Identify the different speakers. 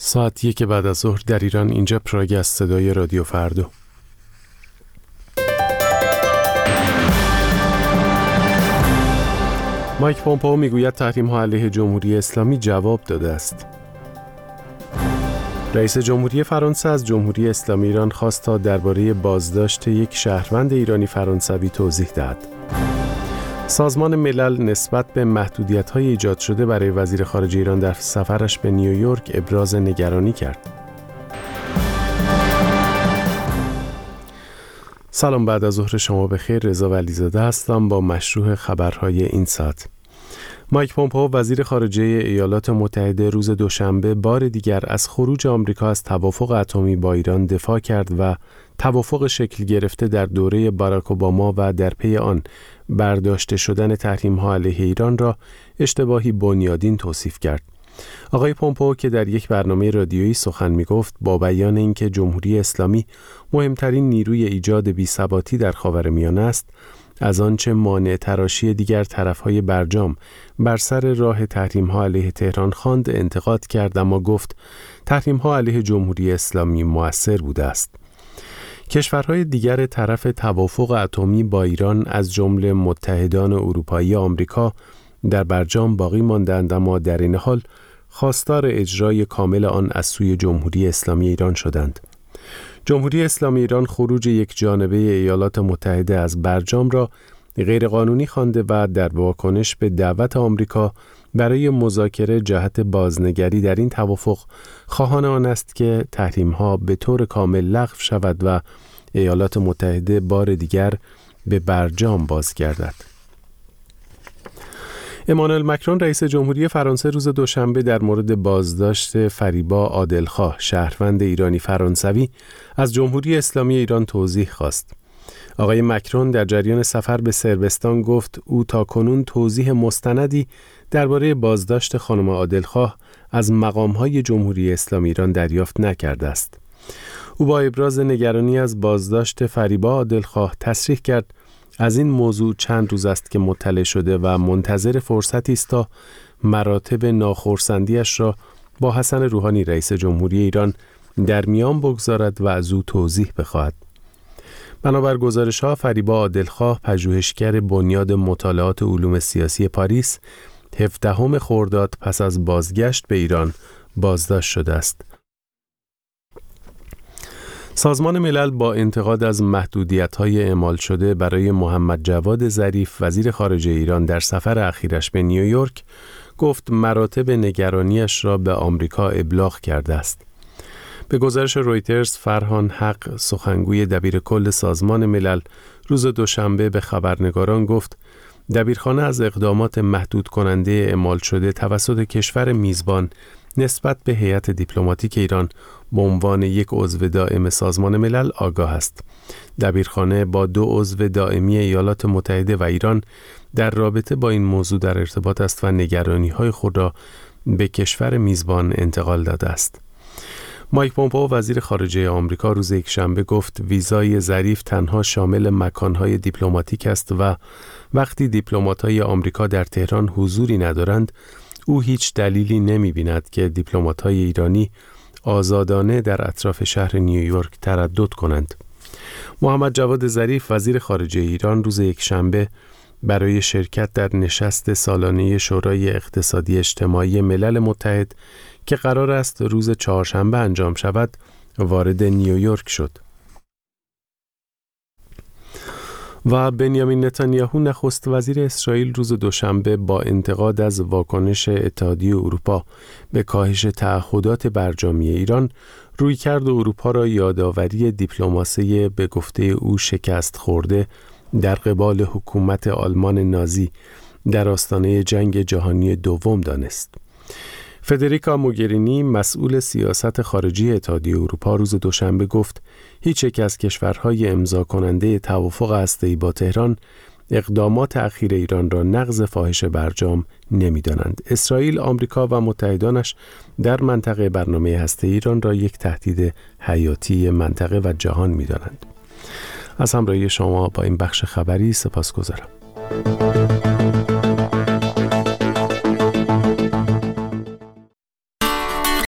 Speaker 1: ساعت 1 بعد از ظهر در ایران. اینجا پراگ از صدای رادیو فردا. مایک پومپئو میگوید تحریم‌ها علیه جمهوری اسلامی جواب داده است. رئیس جمهوری فرانسه از جمهوری اسلامی ایران خواست تا درباره بازداشت یک شهروند ایرانی فرانسوی توضیح دهد. سازمان ملل نسبت به محدودیت‌های ایجاد شده برای وزیر خارجه ایران در سفرش به نیویورک ابراز نگرانی کرد. سلام، بعد از ظهر شما بخیر. رضا ولیزاده هستم با مشروع خبرهای این ساعت. مایک پومپئو وزیر خارجه ایالات متحده روز دوشنبه بار دیگر از خروج آمریکا از توافق اتمی با ایران دفاع کرد و توافق شکل گرفته در دوره باراک اوباما و در پی آن برداشته شدن تحریم‌ها علیه ایران را اشتباهی بنیادین توصیف کرد. آقای پومپئو که در یک برنامه رادیویی سخن می‌گفت با بیان اینکه جمهوری اسلامی مهمترین نیروی ایجاد بی‌ثباتی در خاورمیانه است، از آنچه مانع تراشی دیگر طرف‌های برجام بر سر راه تحریم‌ها علیه تهران خواند انتقاد کرد، اما گفت تحریم‌ها علیه جمهوری اسلامی مؤثر بوده است. کشورهای دیگر طرف توافق اتمی با ایران از جمله متحدان اروپایی آمریکا در برجام باقی ماندند، اما در این حال خواستار اجرای کامل آن از سوی جمهوری اسلامی ایران شدند. جمهوری اسلامی ایران خروج یک جانبه ایالات متحده از برجام را غیرقانونی خوانده و در واکنش به دعوت آمریکا برای مذاکره جهت بازنگری در این توافق خواهان آن است که تحریم‌ها به طور کامل لغو شود و ایالات متحده بار دیگر به برجام بازگردد. امانوئل مکرون رئیس جمهوری فرانسه روز دوشنبه در مورد بازداشت فریبا عادلخواه شهروند ایرانی فرانسوی از جمهوری اسلامی ایران توضیح خواست. آقای مکرون در جریان سفر به صربستان گفت او تاکنون توضیح مستندی درباره بازداشت خانم عادلخواه از مقام‌های جمهوری اسلامی ایران دریافت نکرده است. او با ابراز نگرانی از بازداشت فریبا عادلخواه تصریح کرد از این موضوع چند روز است که مطلع شده و منتظر فرصتی است تا مراتب ناخرسندیش را با حسن روحانی رئیس جمهوری ایران در میان بگذارد و از او توضیح بخواهد. بنابر گزارش‌ها فریبا عادلخواه پژوهشگر بنیاد مطالعات علوم سیاسی پاریس 17 خرداد پس از بازگشت به ایران بازداشت شده است. سازمان ملل با انتقاد از محدودیت‌های اعمال شده برای محمد جواد ظریف وزیر خارجه ایران در سفر اخیرش به نیویورک گفت مراتب نگرانیش را به آمریکا ابلاغ کرده است. به گزارش رویترز، فرهان حق سخنگوی دبیرکل سازمان ملل روز دوشنبه به خبرنگاران گفت دبیرخانه از اقدامات محدود کننده اعمال شده توسط کشور میزبان نسبت به هیئت دیپلماتیک ایران به عنوان یک عضو دائم سازمان ملل آگاه است. دبیرخانه با 2 عضو دائمی ایالات متحده و ایران در رابطه با این موضوع در ارتباط است و نگرانی‌های خود را به کشور میزبان انتقال داده است. مایک پومپئو وزیر خارجه آمریکا روز یکشنبه گفت ویزای ظریف تنها شامل مکان‌های دیپلماتیک است و وقتی دیپلمات‌های آمریکا در تهران حضوری ندارند، او هیچ دلیلی نمی‌بیند که دیپلمات‌های ایرانی آزادانه در اطراف شهر نیویورک تردد کنند. محمد جواد ظریف وزیر خارجه ایران روز یکشنبه برای شرکت در نشست سالانه شورای اقتصادی اجتماعی ملل متحد که قرار است روز چهارشنبه انجام شود وارد نیویورک شد. و بنیامین نتانیاهو نخست وزیر اسرائیل روز دوشنبه با انتقاد از واکنش اتحادیه اروپا به کاهش تعهدات برجامی ایران رویکرد اروپا را یادآوری دیپلماسی به گفته او شکست خورده در قبال حکومت آلمان نازی در آستانه جنگ جهانی دوم دانست. فدریکا موگرینی مسئول سیاست خارجی اتحادیه اروپا روز دوشنبه گفت هیچ یک از کشورهای امضا کننده توافق هسته‌ای با تهران اقدامات اخیر ایران را نقض فاحش برجام نمی‌دانند. اسرائیل، آمریکا و متحدانش در منطقه برنامه هسته‌ای ایران را یک تهدید حیاتی منطقه و جهان می‌دانند. از همراهی شما با این بخش خبری سپاسگزارم.